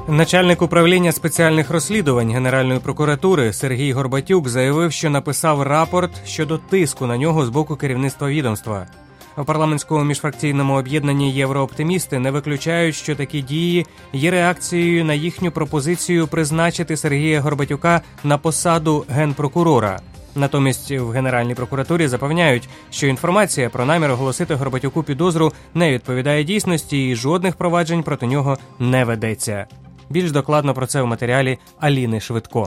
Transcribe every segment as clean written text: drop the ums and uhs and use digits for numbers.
Начальник управління спеціальних розслідувань Генеральної прокуратури Сергій Горбатюк заявив, що написав рапорт щодо тиску на нього з боку керівництва відомства. У парламентському міжфракційному об'єднанні «Єврооптимісти» не виключають, що такі дії є реакцією на їхню пропозицію призначити Сергія Горбатюка на посаду генпрокурора. Натомість в Генеральній прокуратурі запевняють, що інформація про намір оголосити Горбатюку підозру не відповідає дійсності і жодних проваджень проти нього не ведеться. Більш докладно про це в матеріалі Аліни Швидко.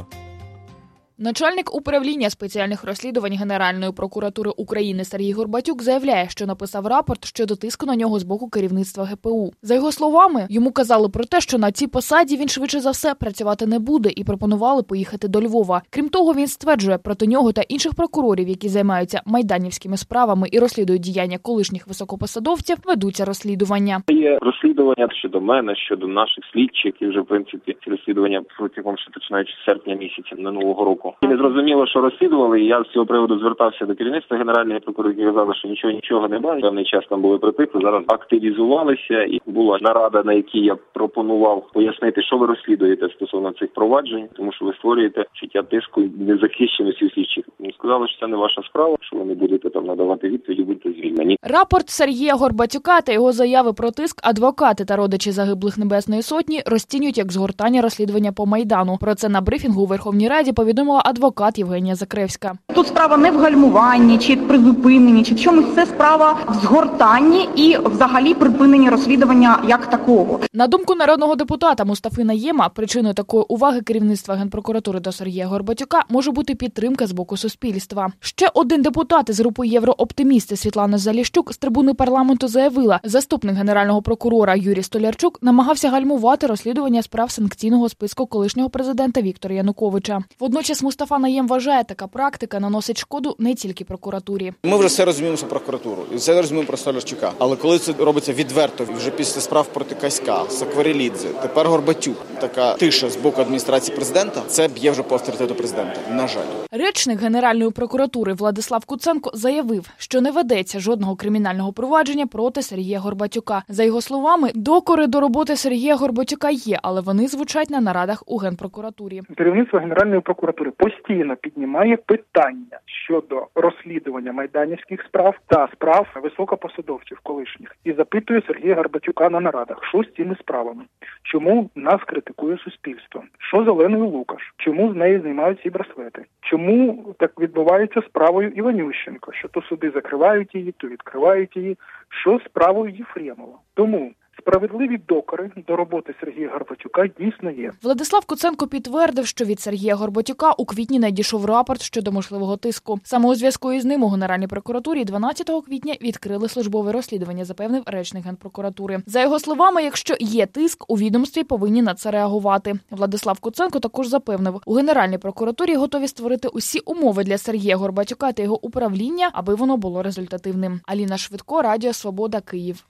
Начальник управління спеціальних розслідувань Генеральної прокуратури України Сергій Горбатюк заявляє, що написав рапорт щодо тиску на нього з боку керівництва ГПУ. За його словами, йому казали про те, що на цій посаді він швидше за все працювати не буде і пропонували поїхати до Львова. Крім того, він стверджує, проти нього та інших прокурорів, які займаються майданівськими справами і розслідують діяння колишніх високопосадовців, ведуться розслідування. Є розслідування щодо мене, щодо наших слідчих, і вже, в принципі, ці розслідування протягом, що починаючи з серпня місяця минулого року. І не зрозуміло, що розслідували, і я з цього приводу звертався до керівництва Генеральної прокуратури, які казали, що нічого немає. Певний час там були притихли, зараз активізувалися, і була нарада, на якій я пропонував пояснити, що ви розслідуєте стосовно цих проваджень, тому що ви створюєте чуття тиску і незахищеності у слідчих. Сказали, що це не ваша справа, що ви не будете там надавати відповіді, будете звільнені. Рапорт Сергія Горбатюка та його заяви про тиск адвокати та родичі загиблих Небесної Сотні розцінюють як згортання розслідування по Майдану. Про це на брифінгу у Верховній Раді повідомила адвокат Євгенія Закревська. Тут справа не в гальмуванні, чи призупиненні, чи в чомусь, це справа в згортанні і взагалі припиненні розслідування як такого. На думку народного депутата Мустафи Найєма, причиною такої уваги керівництва Генпрокуратури до Сергія Горбатюка може бути підтримка з боку суспільства. Ще один депутат із групи «Єврооптимісти» Світлана Заліщук з трибуни парламенту заявила, заступник генерального прокурора Юрій Столярчук намагався гальмувати розслідування справ санкційного списку колишнього президента Віктора Януковича. Водночас Мустафа Найєм вважає, така практика наносить шкоду не тільки прокуратурі. Ми вже все розуміємо про прокуратуру, і все розуміємо про Столярчука. Але коли це робиться відверто, вже після справ проти Каська, Сакварелідзе, тепер Горбатюк, така тиша з боку адміністрації президента, це б'є вже по авторитету президента, на жаль. Речник Генеральної прокуратури Владислав Куценко заявив, що не ведеться жодного кримінального провадження проти Сергія Горбатюка. За його словами, докори до роботи Сергія Горбатюка є, але вони звучать на нарадах у Генпрокуратурі. Керівництво Генеральної прокуратури постійно піднімає питання щодо розслідування майданівських справ та справ високопосадовців колишніх і запитує Сергія Горбатюка на нарадах, що з цими справами, чому нас критикує суспільство, що з Оленою Лукаш, чому з нею знімають ці браслети, чому так відбувається з справою Іванющенко, що то суди закривають її, то відкривають її, що з справою Єфремова. Тому справедливі докори до роботи Сергія Горбатюка дійсно є. Владислав Куценко підтвердив, що від Сергія Горбатюка у квітні надійшов рапорт щодо можливого тиску. Саме у зв'язку із ним у Генеральній прокуратурі 12 квітня відкрили службове розслідування, запевнив речник Генпрокуратури. За його словами, якщо є тиск, у відомстві повинні на це реагувати. Владислав Куценко також запевнив, у Генеральній прокуратурі готові створити усі умови для Сергія Горбатюка та його управління, аби воно було результативним. Аліна Швидко, Радіо Свобода, Київ.